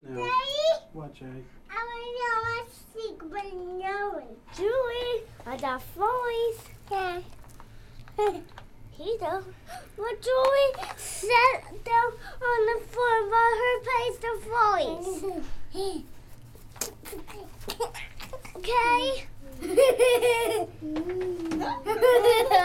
No. Daddy? What, Jay? I want to see balloon. Julie, I got flies. Yeah. He does. But Julie sat down on the floor while her plays the flies. Okay?